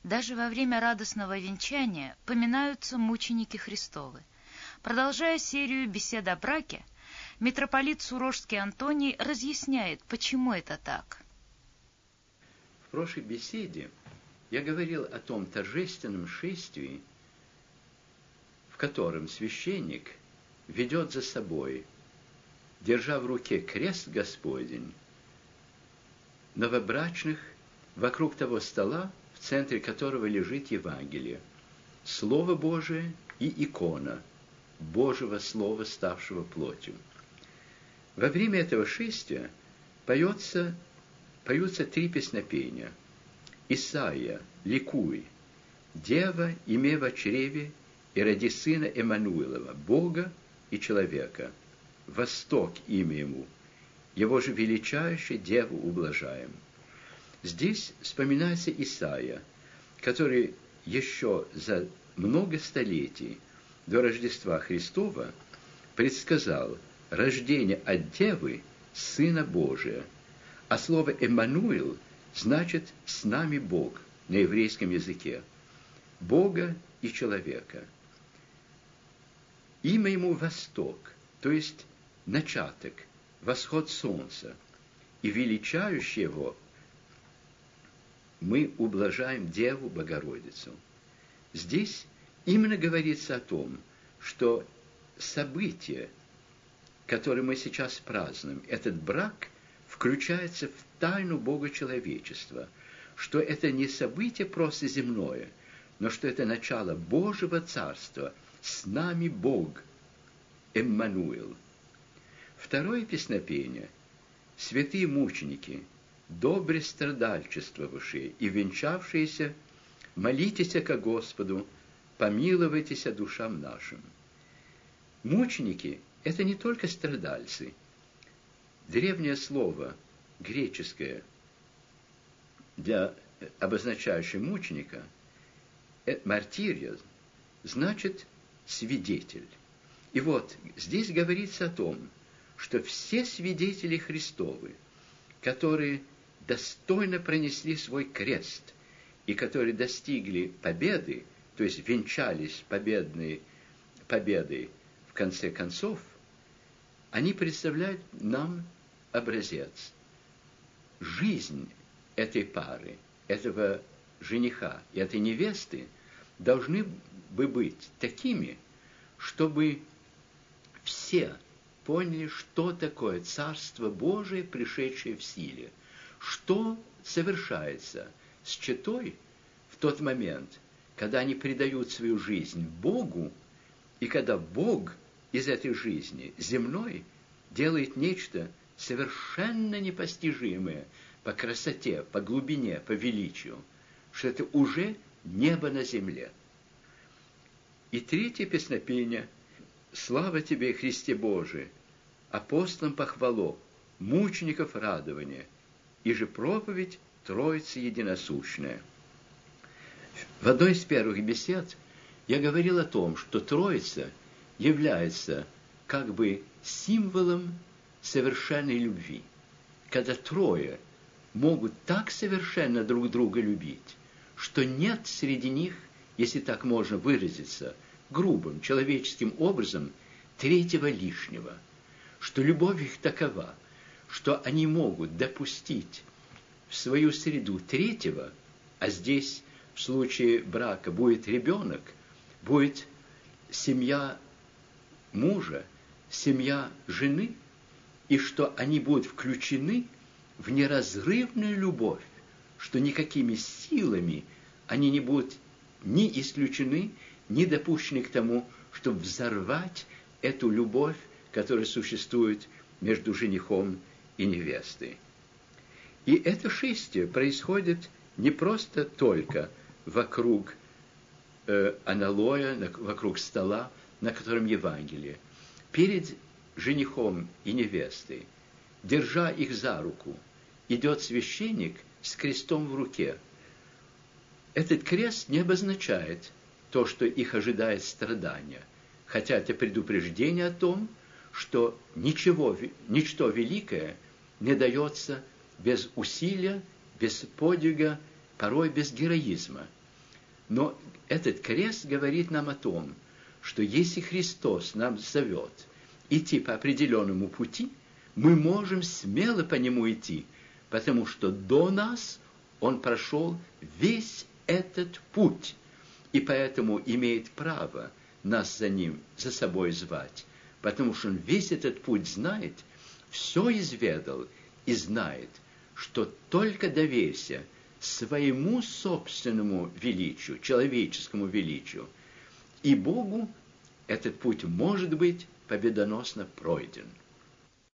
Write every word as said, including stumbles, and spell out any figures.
Даже во время радостного венчания поминаются мученики Христовы. Продолжая серию бесед о браке, митрополит Сурожский Антоний разъясняет, почему это так. В прошлой беседе я говорил о том торжественном шествии, в котором священник ведет за собой, держа в руке крест Господень, новобрачных вокруг того стола, в центре которого лежит Евангелие, Слово Божие и икона Божьего Слова, ставшего плотью. Во время этого шествия поется, поются три песнопения. Исаия, ликуй, Дева, име во чреве, и роди сына Эммануилова, Бога и человека. Восток имя ему, его же величающее Деву ублажаем. Здесь вспоминается Исаия, который еще за много столетий до Рождества Христова предсказал рождение от Девы Сына Божия. А слово «Эммануил» значит «с нами Бог» на еврейском языке. Бога и человека. Имя ему Восток, то есть начаток, восход солнца. И величающий его мы ублажаем Деву Богородицу. Здесь именно говорится о том, что событие, которое мы сейчас празднуем, этот брак включается в тайну Бога человечества, что это не событие просто земное, но что это начало Божьего Царства, с нами Бог, Эммануил. Второе песнопение – святые мученики, добре страдальчествовавшие и венчавшиеся, молитесь ко Господу, помилуйтесь душам нашим. Мученики – это не только страдальцы. Древнее слово, греческое, для обозначающего мученика, мартирия, значит свидетель. И вот здесь говорится о том, что все свидетели Христовы, которые достойно пронесли свой крест и которые достигли победы, то есть венчались победной победой в конце концов, они представляют нам образец. Жизнь этой пары, этого жениха и этой невесты должны бы быть такими, чтобы все поняли, что такое Царство Божие, пришедшее в силе, что совершается с четой в тот момент, когда они предают свою жизнь Богу, и когда Бог из этой жизни земной делает нечто совершенно непостижимое по красоте, по глубине, по величию, что это уже небо на земле. И третье песнопение «Слава тебе, Христе Божий, апостолам похвало, мучеников радование, и же проповедь Троицы единосущная». В одной из первых бесед я говорил о том, что Троица является как бы символом совершенной любви. Когда трое могут так совершенно друг друга любить, что нет среди них, если так можно выразиться, грубым, человеческим образом, третьего лишнего, что любовь их такова, что они могут допустить в свою среду третьего, а здесь в случае брака будет ребенок, будет семья мужа, семья жены, и что они будут включены в неразрывную любовь, что никакими силами они не будут ни исключены, ни допущены к тому, чтобы взорвать эту любовь, которая существует между женихом и невестой. И это шествие происходит не просто только вокруг э, аналоя, вокруг стола, на котором Евангелие. Перед женихом и невестой, держа их за руку, идет священник с крестом в руке. Этот крест не обозначает то, что их ожидает страдания, хотя это предупреждение о том, что ничего, ничто великое не дается без усилия, без подвига, порой без героизма. Но этот крест говорит нам о том, что если Христос нам зовет идти по определенному пути, мы можем смело по нему идти, потому что до нас Он прошел весь этот путь, и поэтому имеет право нас за ним, за собой звать, потому что Он весь этот путь знает, все изведал и знает, что только доверься своему собственному величию, человеческому величию, и Богу этот путь может быть победоносно пройден.